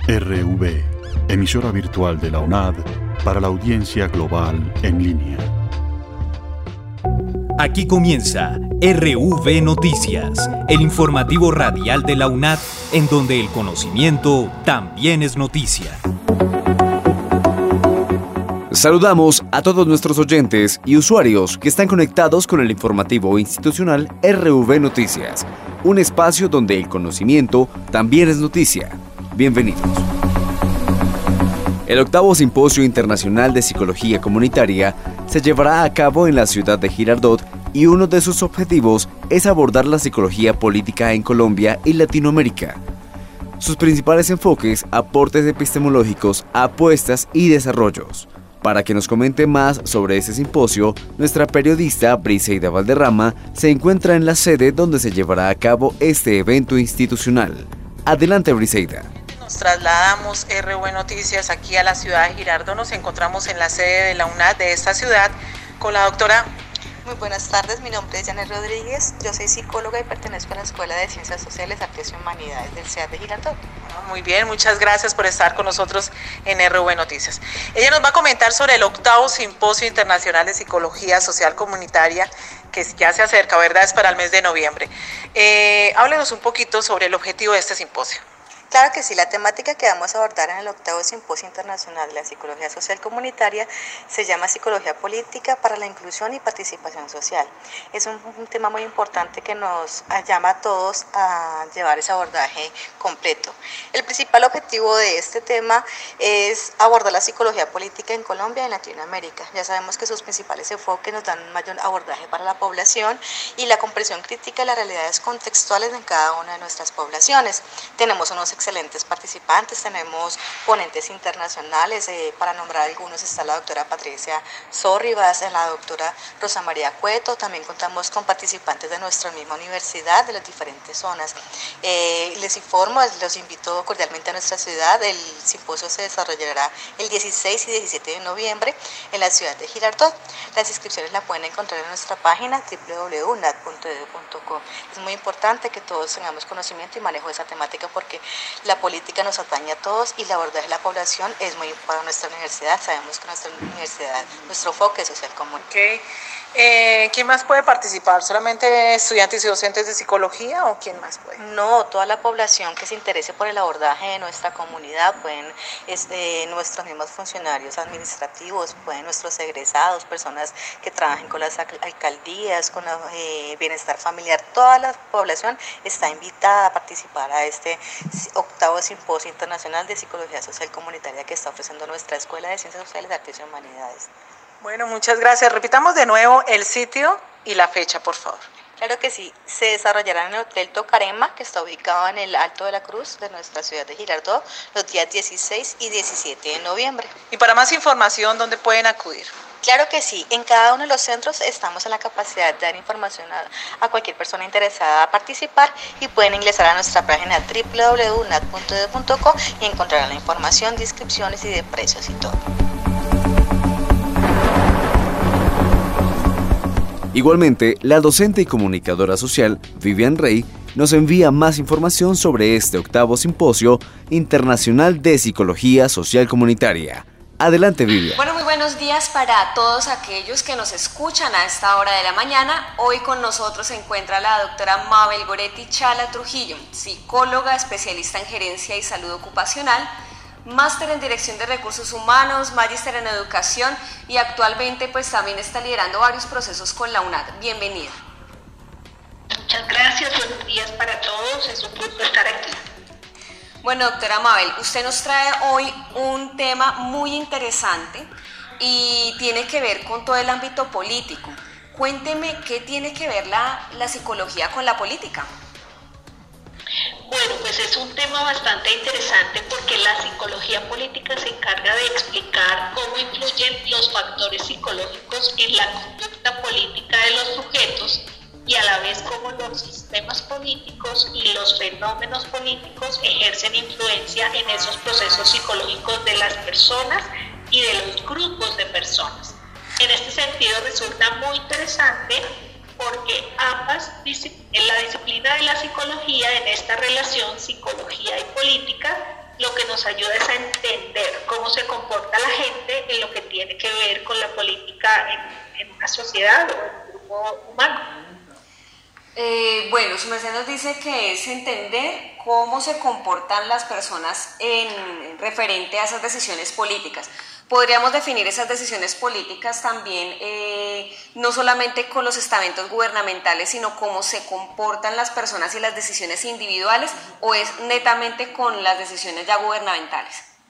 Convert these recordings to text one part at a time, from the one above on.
RV, emisora virtual de la UNAD para la audiencia global en línea. Aquí comienza RV Noticias, el informativo radial de la UNAD, en donde el conocimiento también es noticia. Saludamos a todos nuestros oyentes y usuarios que están conectados con el informativo institucional RV Noticias, un espacio donde el conocimiento también es noticia. Bienvenidos. El 8º Simposio Internacional de Psicología Comunitaria se llevará a cabo en la ciudad de Girardot y uno de sus objetivos es abordar la psicología política en Colombia y Latinoamérica. Sus principales enfoques, aportes epistemológicos, apuestas y desarrollos. Para que nos comente más sobre este simposio, nuestra periodista Briseida Valderrama se encuentra en la sede donde se llevará a cabo este evento institucional. Adelante, Briseida. Nos trasladamos RV Noticias aquí a la ciudad de Girardot. Nos encontramos en la sede de la UNAD de esta ciudad con la doctora. Muy buenas tardes, mi nombre es Janet Rodríguez, yo soy psicóloga y pertenezco a la Escuela de Ciencias Sociales, Artes y Humanidades del CEAD de Girardot. Muy bien, muchas gracias por estar con nosotros en RV Noticias. Ella nos va a comentar sobre el 8º Simposio Internacional de Psicología Social Comunitaria, que ya se acerca, ¿verdad? Es para el mes de noviembre. Háblenos un poquito sobre el objetivo de este simposio. Claro que sí, la temática que vamos a abordar en el 8º Simposio Internacional de la Psicología Social Comunitaria se llama Psicología Política para la Inclusión y Participación Social. Es un tema muy importante que nos llama a todos a llevar ese abordaje completo. El principal objetivo de este tema es abordar la psicología política en Colombia y en Latinoamérica. Ya sabemos que sus principales enfoques nos dan un mayor abordaje para la población y la comprensión crítica de las realidades contextuales en cada una de nuestras poblaciones. Tenemos unos excelentes participantes, tenemos ponentes internacionales, para nombrar algunos está la doctora Patricia Sorribas, la doctora Rosa María Cueto, también contamos con participantes de nuestra misma universidad, de las diferentes zonas. Les informo, los invito cordialmente a nuestra ciudad. El simposio se desarrollará el 16 y 17 de noviembre en la ciudad de Girardot. Las inscripciones las pueden encontrar en nuestra página www.unad.edu.co. Es muy importante que todos tengamos conocimiento y manejo de esa temática porque la política nos atañe a todos y el abordaje de la población es muy para nuestra universidad. Sabemos que nuestra universidad, nuestro enfoque es social común. Okay. ¿Quién más puede participar? ¿Solamente estudiantes y docentes de psicología o quién más puede? No, toda la población que se interese por el abordaje de nuestra comunidad, pueden nuestros mismos funcionarios administrativos, pueden nuestros egresados, personas que trabajen con las alcaldías, con el bienestar familiar, toda la población está invitada a participar a este 8º Simposio Internacional de Psicología Social Comunitaria que está ofreciendo nuestra Escuela de Ciencias Sociales, Artes y Humanidades. Bueno, muchas gracias. Repitamos de nuevo el sitio y la fecha, por favor. Claro que sí, se desarrollará en el Hotel Tocarema, que está ubicado en el Alto de la Cruz de nuestra ciudad de Girardot, los días 16 y 17 de noviembre. Y para más información, ¿dónde pueden acudir? Claro que sí, en cada uno de los centros estamos en la capacidad de dar información a cualquier persona interesada a participar y pueden ingresar a nuestra página www.unad.edu.co y encontrarán la información de inscripciones y de precios y todo. Igualmente, la docente y comunicadora social Vivian Rey nos envía más información sobre este 8º Simposio Internacional de Psicología Social Comunitaria. Adelante, Vivian. Bueno, muy buenos días para todos aquellos que nos escuchan a esta hora de la mañana. Hoy con nosotros se encuentra la doctora Mabel Goretti Chala Trujillo, psicóloga, especialista en gerencia y salud ocupacional, máster en Dirección de Recursos Humanos, magíster en Educación y actualmente pues también está liderando varios procesos con la UNAD. Bienvenida. Muchas gracias, buenos días para todos, es un gusto estar aquí. Bueno, doctora Mabel, usted nos trae hoy un tema muy interesante y tiene que ver con todo el ámbito político. Cuénteme qué tiene que ver la psicología con la política. Bueno, pues es un tema bastante interesante porque la psicología política se encarga de explicar cómo influyen los factores psicológicos en la conducta política de los sujetos y a la vez cómo los sistemas políticos y los fenómenos políticos ejercen influencia en esos procesos psicológicos de las personas y de los grupos de personas. En este sentido resulta muy interesante porque ambas, en la disciplina de la psicología, en esta relación psicología y política, lo que nos ayuda es a entender cómo se comporta la gente en lo que tiene que ver con la política en una sociedad o en un grupo humano. Bueno, su merced nos dice que es entender cómo se comportan las personas en referente a esas decisiones políticas. Podríamos definir esas decisiones políticas también no solamente con los estamentos gubernamentales, sino cómo se comportan las personas y las decisiones individuales, o es netamente con las decisiones ya gubernamentales.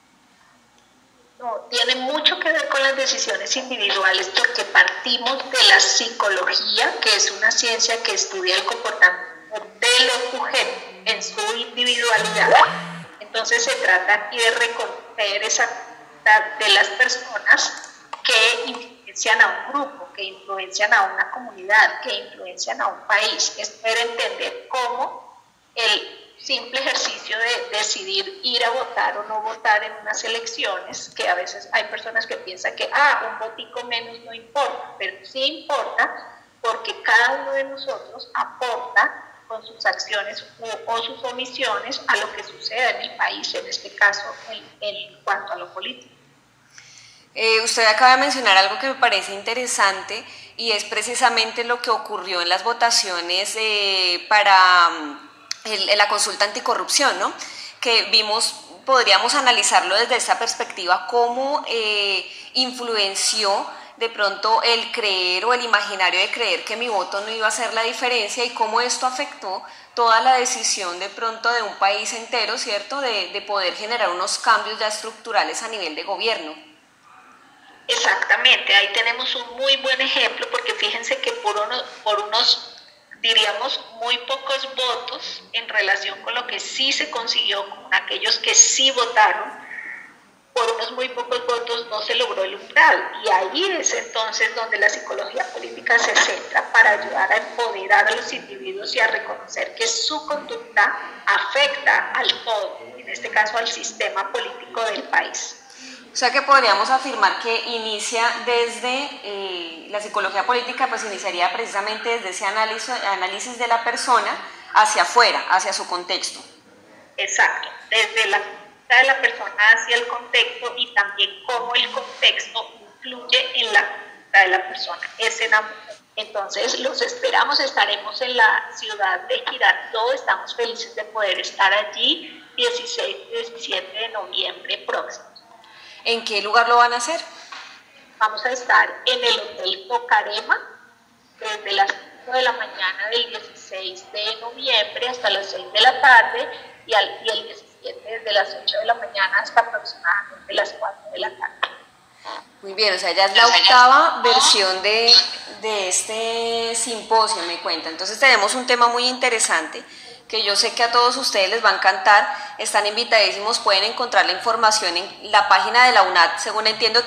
No, tiene mucho que ver con las decisiones individuales porque partimos de la psicología, que es una ciencia que estudia el comportamiento de los sujetos en su individualidad. Entonces se trata aquí de reconocer esa de las personas que influencian a un grupo, que influencian a una comunidad, que influencian a un país. Es poder entender cómo el simple ejercicio de decidir ir a votar o no votar en unas elecciones, que a veces hay personas que piensan que un votico menos no importa, pero sí importa porque cada uno de nosotros aporta con sus acciones o sus omisiones a lo que sucede en el país, en este caso en cuanto a lo político. Usted acaba de mencionar algo que me parece interesante y es precisamente lo que ocurrió en las votaciones para la consulta anticorrupción, ¿no? Que vimos, podríamos analizarlo desde esta perspectiva, cómo influenció de pronto el creer o el imaginario de creer que mi voto no iba a hacer la diferencia y cómo esto afectó toda la decisión de pronto de un país entero, ¿cierto?, de poder generar unos cambios ya estructurales a nivel de gobierno. Exactamente, ahí tenemos un muy buen ejemplo porque fíjense que por unos diríamos muy pocos votos en relación con lo que sí se consiguió con aquellos que sí votaron, por unos muy pocos votos no se logró el umbral, y ahí es entonces donde la psicología política se centra para ayudar a empoderar a los individuos y a reconocer que su conducta afecta al todo, en este caso al sistema político del país. O sea que podríamos afirmar que inicia desde la psicología política, pues iniciaría precisamente desde ese análisis de la persona hacia afuera, hacia su contexto. Exacto, desde la de la persona hacia el contexto y también cómo el contexto influye en la conducta de la persona. Entonces los esperamos, estaremos en la ciudad de Girardot, estamos felices de poder estar allí 16 y 17 de noviembre próximo. ¿En qué lugar lo van a hacer? Vamos a estar en el Hotel Tocarema desde las 5 de la mañana del 16 de noviembre hasta las 6 de la tarde y el 17 desde las 8 de la mañana hasta aproximadamente las 4 de la tarde. Muy bien, o sea, ya es la octava versión de este simposio, me cuenta. Entonces tenemos un tema muy interesante que yo sé que a todos ustedes les va a encantar. Están invitadísimos, pueden encontrar la información en la página de la UNAD, según entiendo,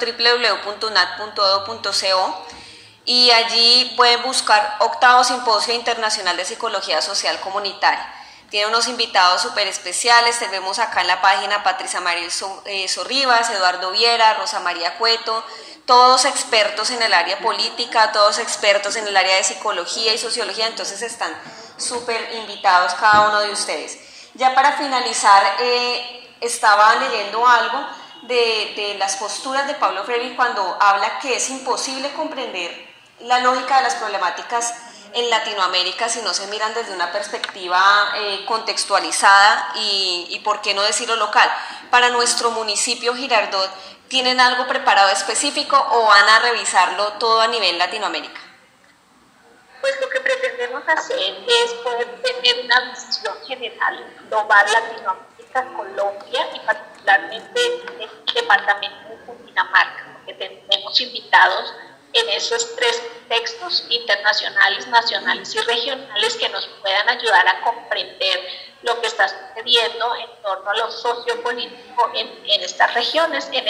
www.unad.edu.co, y allí pueden buscar octavo Simposio Internacional de Psicología Social Comunitaria. Tiene unos invitados súper especiales, tenemos acá en la página Patricia María Sorribas, Eduardo Viera, Rosa María Cueto, todos expertos en el área política, todos expertos en el área de psicología y sociología, entonces están súper invitados cada uno de ustedes. Ya para finalizar, estaba leyendo algo de las posturas de Paulo Freire cuando habla que es imposible comprender la lógica de las problemáticas en Latinoamérica si no se miran desde una perspectiva contextualizada y por qué no decirlo local. Para nuestro municipio Girardot, ¿tienen algo preparado específico o van a revisarlo todo a nivel Latinoamérica? Pues lo que pretendemos hacer es poder tener una visión general global Latinoamérica, Colombia y particularmente el departamento de Cundinamarca, porque tenemos invitados en esos tres contextos internacionales, nacionales y regionales que nos puedan ayudar a comprender lo que está sucediendo en torno a lo sociopolítico en estas regiones, en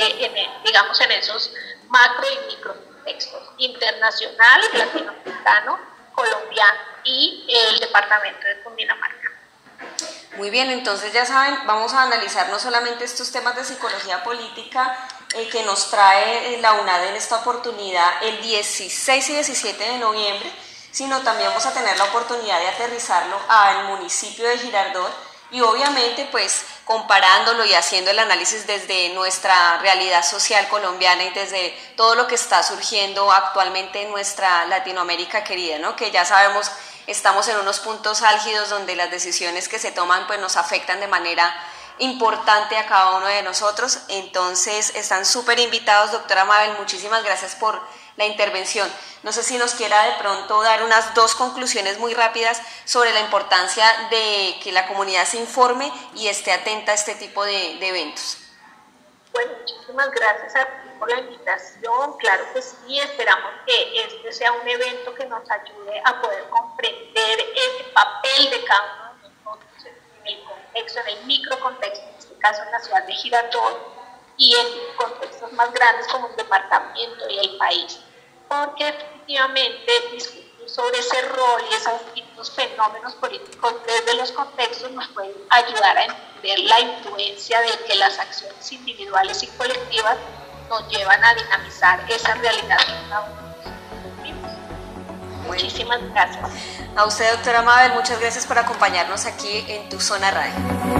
esos macro y micro contextos: internacional, latinoamericano, colombiano y el departamento de Cundinamarca. Muy bien, entonces ya saben, vamos a analizar no solamente estos temas de psicología política que nos trae la UNAD en esta oportunidad el 16 y 17 de noviembre, sino también vamos a tener la oportunidad de aterrizarlo al municipio de Girardot y obviamente pues comparándolo y haciendo el análisis desde nuestra realidad social colombiana y desde todo lo que está surgiendo actualmente en nuestra Latinoamérica querida, ¿no? Que ya sabemos, estamos en unos puntos álgidos donde las decisiones que se toman pues nos afectan de manera importante a cada uno de nosotros. Entonces están súper invitados, doctora Mabel, muchísimas gracias por la intervención. No sé si nos quiera de pronto dar unas 2 conclusiones muy rápidas sobre la importancia de que la comunidad se informe y esté atenta a este tipo de eventos. Bueno, muchísimas gracias a ti por la invitación. Claro que sí, esperamos que este sea un evento que nos ayude a poder comprender el papel de cada uno de nosotros en el contexto, en el microcontexto, en este caso en la ciudad de Girardot, y en contextos más grandes como el departamento y el país. Porque efectivamente discutir sobre ese rol y esos fenómenos políticos desde los contextos nos pueden ayudar a entender la influencia de que las acciones individuales y colectivas nos llevan a dinamizar esa realidad que cada uno de nosotros vivimos. Muchísimas gracias. A usted, doctora Mabel, muchas gracias por acompañarnos aquí en Tu Zona Radio.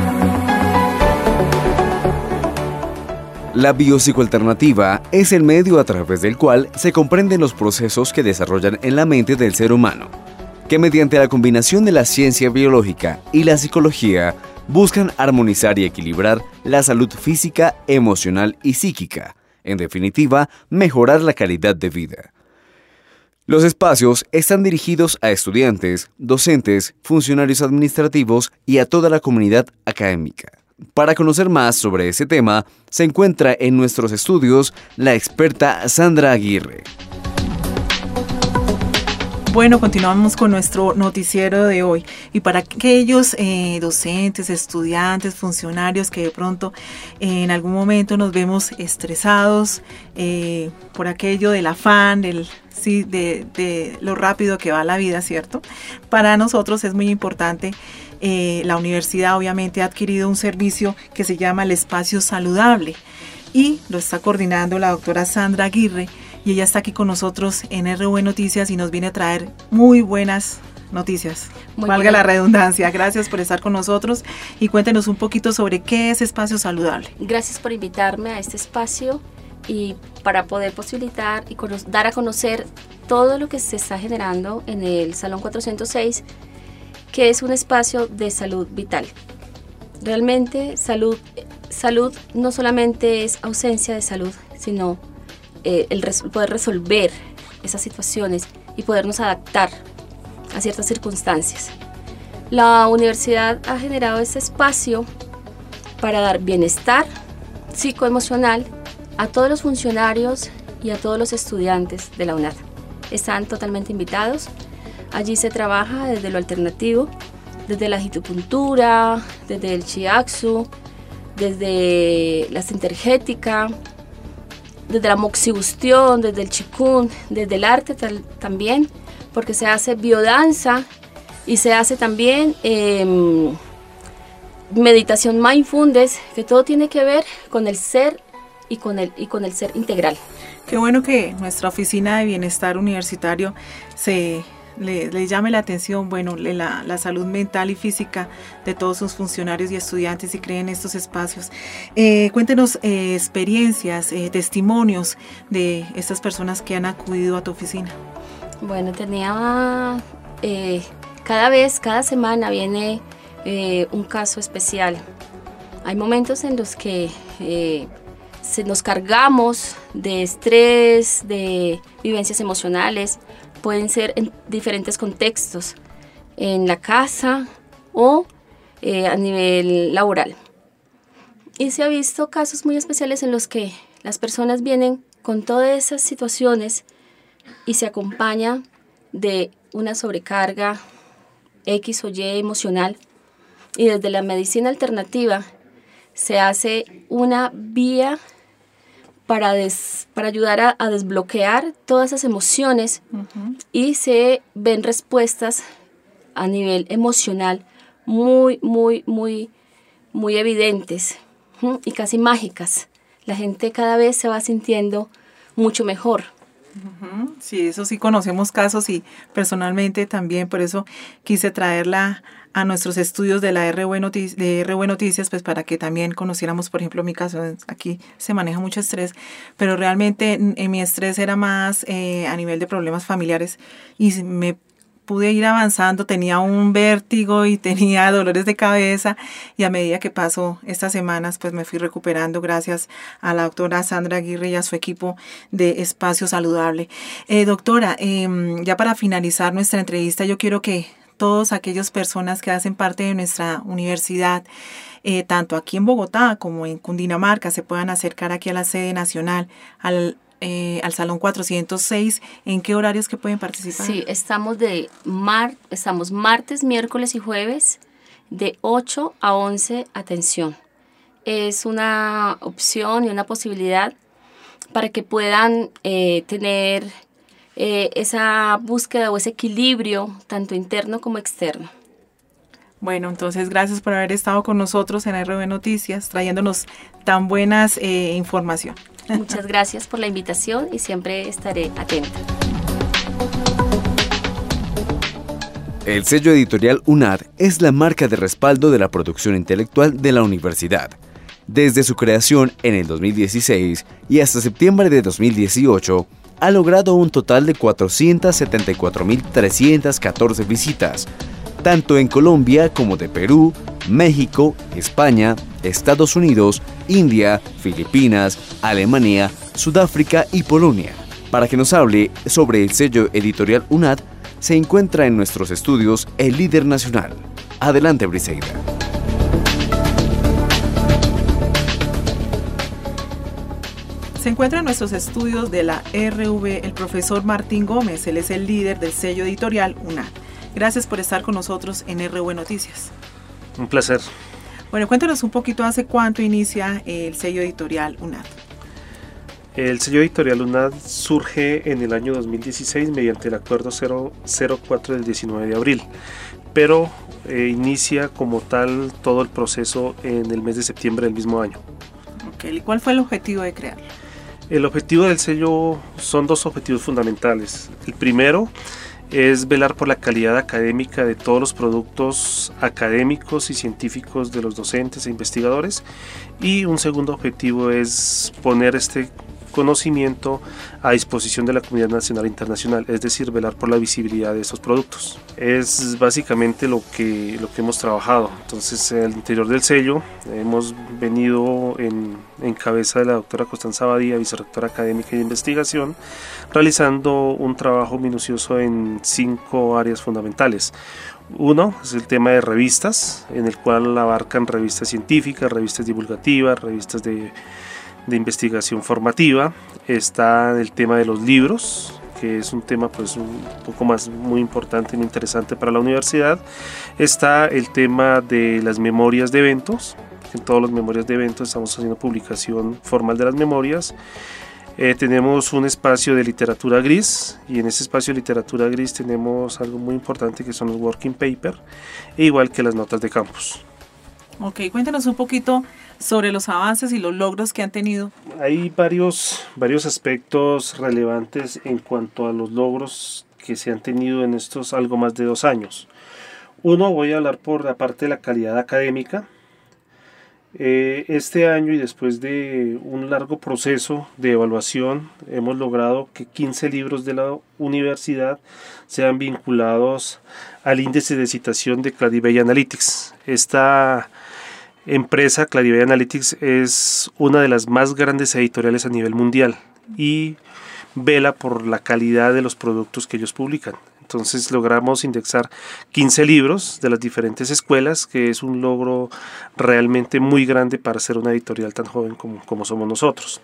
La biopsicoalternativa es el medio a través del cual se comprenden los procesos que desarrollan en la mente del ser humano, que mediante la combinación de la ciencia biológica y la psicología buscan armonizar y equilibrar la salud física, emocional y psíquica, en definitiva, mejorar la calidad de vida. Los espacios están dirigidos a estudiantes, docentes, funcionarios administrativos y a toda la comunidad académica. Para conocer más sobre ese tema, se encuentra en nuestros estudios la experta Sandra Aguirre. Bueno, continuamos con nuestro noticiero de hoy. Y para aquellos docentes, estudiantes, funcionarios que de pronto en algún momento nos vemos estresados por aquello del afán, de lo rápido que va la vida, ¿cierto? Para nosotros es muy importante. La universidad obviamente ha adquirido un servicio que se llama el Espacio Saludable y lo está coordinando la doctora Sandra Aguirre, y ella está aquí con nosotros en RV Noticias y nos viene a traer muy buenas noticias. Valga la redundancia. Gracias por estar con nosotros y cuéntenos un poquito sobre qué es Espacio Saludable. Gracias por invitarme a este espacio y para poder posibilitar y dar a conocer todo lo que se está generando en el Salón 406, que es un espacio de salud vital. Realmente salud no solamente es ausencia de salud, sino poder resolver esas situaciones y podernos adaptar a ciertas circunstancias. La universidad ha generado este espacio para dar bienestar psicoemocional a todos los funcionarios y a todos los estudiantes de la UNAD. Están totalmente invitados. Allí se trabaja desde lo alternativo, desde la agitupuntura, desde el shiatsu, desde la sintergética, desde la moxibustión, desde el qigong, desde el arte también, porque se hace biodanza y se hace también meditación mindfulness, que todo tiene que ver con el ser y con el ser integral. Qué bueno que nuestra oficina de bienestar universitario le llame la atención, la salud mental y física de todos sus funcionarios y estudiantes y creen estos espacios. Cuéntenos experiencias, testimonios de estas personas que han acudido a tu oficina. Bueno, cada semana viene un caso especial. Hay momentos en los que nos cargamos de estrés, de vivencias emocionales. Pueden ser en diferentes contextos, en la casa o a nivel laboral. Y se ha visto casos muy especiales en los que las personas vienen con todas esas situaciones y se acompaña de una sobrecarga X o Y emocional. Y desde la medicina alternativa se hace una vía para ayudar a desbloquear todas esas emociones. Uh-huh. Y se ven respuestas a nivel emocional muy, muy, muy, muy evidentes y casi mágicas. La gente cada vez se va sintiendo mucho mejor. Sí, eso sí conocemos casos y personalmente también, por eso quise traerla a nuestros estudios de la RW Noticias, pues para que también conociéramos, por ejemplo, mi caso. Aquí se maneja mucho estrés, pero realmente en mi estrés era más a nivel de problemas familiares y me pude ir avanzando, tenía un vértigo y tenía dolores de cabeza, y a medida que pasó estas semanas pues me fui recuperando gracias a la doctora Sandra Aguirre y a su equipo de Espacio Saludable. Doctora, ya para finalizar nuestra entrevista, yo quiero que todas aquellas personas que hacen parte de nuestra universidad, tanto aquí en Bogotá como en Cundinamarca, se puedan acercar aquí a la sede nacional, al Salón 406. ¿En qué horarios que pueden participar? Sí, estamos martes, miércoles y jueves de 8 a 11, atención. Es una opción y una posibilidad para que puedan tener esa búsqueda o ese equilibrio tanto interno como externo. Bueno, entonces gracias por haber estado con nosotros en RW Noticias, trayéndonos tan buenas información. Muchas gracias por la invitación y siempre estaré atenta. El sello editorial UNAD es la marca de respaldo de la producción intelectual de la universidad. Desde su creación en el 2016 y hasta septiembre de 2018, ha logrado un total de 474.314 visitas, tanto en Colombia como de Perú, México, España, Estados Unidos, India, Filipinas, Alemania, Sudáfrica y Polonia. Para que nos hable sobre el sello editorial UNAD, se encuentra en nuestros estudios el líder nacional. Adelante, Briseida. Se encuentra en nuestros estudios de la RV el profesor Martín Gómez. Él es el líder del sello editorial UNAD. Gracias por estar con nosotros en RV Noticias. Un placer. Bueno, cuéntanos un poquito, ¿hace cuánto inicia el sello editorial UNAD? El sello editorial UNAD surge en el año 2016 mediante el acuerdo 004 del 19 de abril, pero inicia como tal todo el proceso en el mes de septiembre del mismo año. ¿Y cuál fue el objetivo de crearlo? El objetivo del sello son dos objetivos fundamentales. El primero es velar por la calidad académica de todos los productos académicos y científicos de los docentes e investigadores, y un segundo objetivo es poner este conocimiento a disposición de la comunidad nacional e internacional, es decir, velar por la visibilidad de estos productos. Es básicamente lo que hemos trabajado. Entonces, al interior del sello hemos venido en cabeza de la doctora Constanza Badía, vicerrectora académica y de investigación, realizando un trabajo minucioso en 5 áreas fundamentales. Uno es el tema de revistas, en el cual abarcan revistas científicas, revistas divulgativas, revistas de investigación formativa. Está el tema de los libros, que es un tema pues un poco más muy importante y muy interesante para la universidad. Está el tema de las memorias de eventos. En todas las memorias de eventos estamos haciendo publicación formal de las memorias. Tenemos un espacio de literatura gris, y en ese espacio de literatura gris tenemos algo muy importante que son los working paper, igual que las notas de campus. Ok, cuéntanos un poquito sobre los avances y los logros que han tenido. Hay varios aspectos relevantes en cuanto a los logros que se han tenido en estos algo más de 2 años. Uno, voy a hablar por la parte de la calidad académica. Este año, y después de un largo proceso de evaluación, hemos logrado que 15 libros de la universidad sean vinculados al índice de citación de Clarivate Analytics. Esta empresa, Clarivate Analytics, es una de las más grandes editoriales a nivel mundial y vela por la calidad de los productos que ellos publican. Entonces logramos indexar 15 libros de las diferentes escuelas, que es un logro realmente muy grande para ser una editorial tan joven como somos nosotros.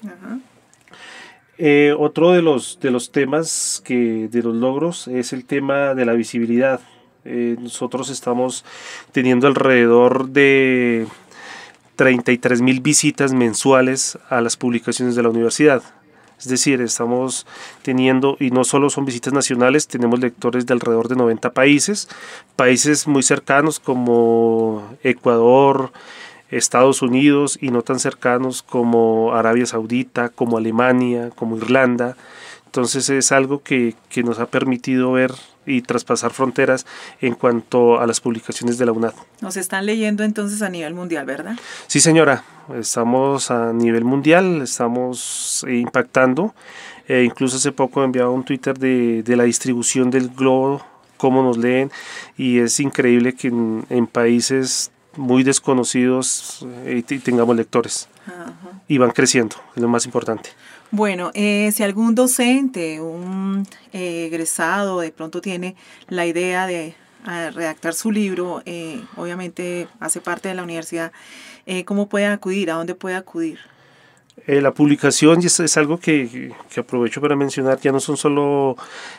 Otro de los temas de los logros es el tema de la visibilidad. Nosotros estamos teniendo alrededor de 33.000 visitas mensuales a las publicaciones de la universidad. Es decir, estamos teniendo, y no solo son visitas nacionales, tenemos lectores de alrededor de 90 países muy cercanos como Ecuador, Estados Unidos, y no tan cercanos como Arabia Saudita, como Alemania, como Irlanda, Entonces es algo que nos ha permitido ver y traspasar fronteras en cuanto a las publicaciones de la UNAD. Nos están leyendo entonces a nivel mundial, ¿verdad? Sí, señora, estamos a nivel mundial, estamos impactando. Incluso hace poco enviaba un Twitter de la distribución del globo, cómo nos leen, y es increíble que en países muy desconocidos tengamos lectores. Ajá. Y van creciendo, es lo más importante. Bueno, si algún docente, un egresado de pronto tiene la idea de redactar su libro, obviamente hace parte de la universidad, ¿cómo puede acudir? ¿A dónde puede acudir? La publicación es algo que aprovecho para mencionar, ya no son solo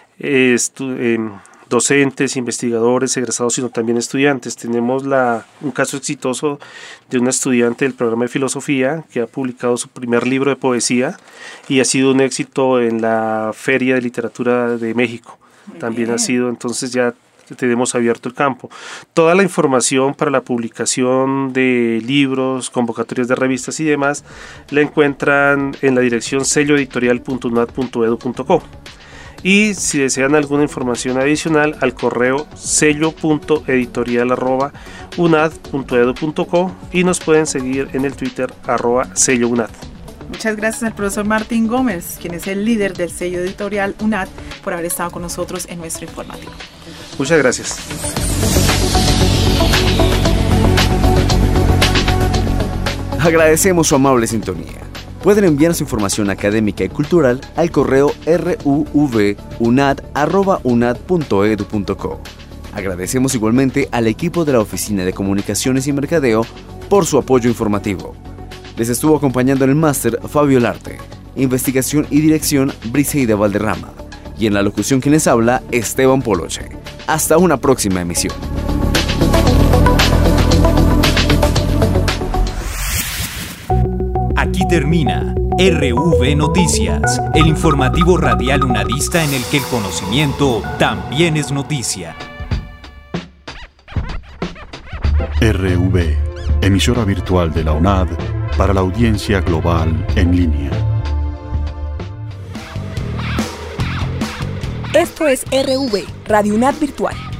docentes, investigadores, egresados, sino también estudiantes. Tenemos un caso exitoso de una estudiante del programa de filosofía que ha publicado su primer libro de poesía y ha sido un éxito en la Feria de Literatura de México. También ha sido, entonces ya tenemos abierto el campo. Toda la información para la publicación de libros, convocatorias de revistas y demás la encuentran en la dirección selloeditorial.unad.edu.co. Y si desean alguna información adicional, al correo sello.editorial@unad.edu.co y nos pueden seguir en el Twitter @sellounad. Muchas gracias al profesor Martín Gómez, quien es el líder del sello editorial UNAD, por haber estado con nosotros en nuestro informativo. Muchas gracias. Agradecemos su amable sintonía. Pueden enviar su información académica y cultural al correo ruvunad@unad.edu.co. Agradecemos igualmente al equipo de la Oficina de Comunicaciones y Mercadeo por su apoyo informativo. Les estuvo acompañando en el máster Fabio Larte, investigación y dirección Briseida Valderrama, y en la locución quien les habla Esteban Poloche. Hasta una próxima emisión. Aquí termina RV Noticias, el informativo radial unadista en el que el conocimiento también es noticia. RV, emisora virtual de la UNAD para la audiencia global en línea. Esto es RV, Radio UNAD Virtual.